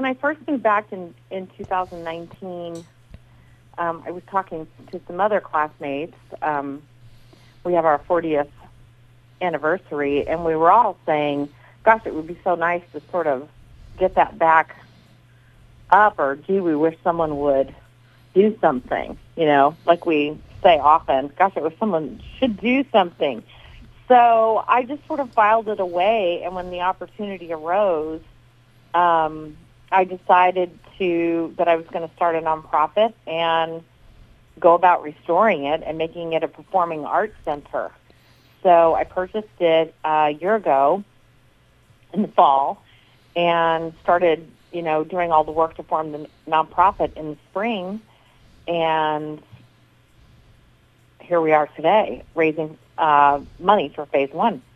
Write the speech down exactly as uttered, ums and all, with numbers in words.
I first moved back in, in two thousand nineteen, um, I was talking to some other classmates. Um, we have our fortieth anniversary, and we were all saying, gosh, it would be so nice to sort of get that back up, or gee, we wish someone would do something, you know, like we say often, gosh, it was someone should do something. So I just sort of filed it away, and when the opportunity arose, um, I decided to that I was going to start a nonprofit and go about restoring it and making it a performing arts center. So I purchased it a year ago in the fall and started, you know, doing all the work to form the nonprofit in the spring. And here we are today, raising uh, money for phase one.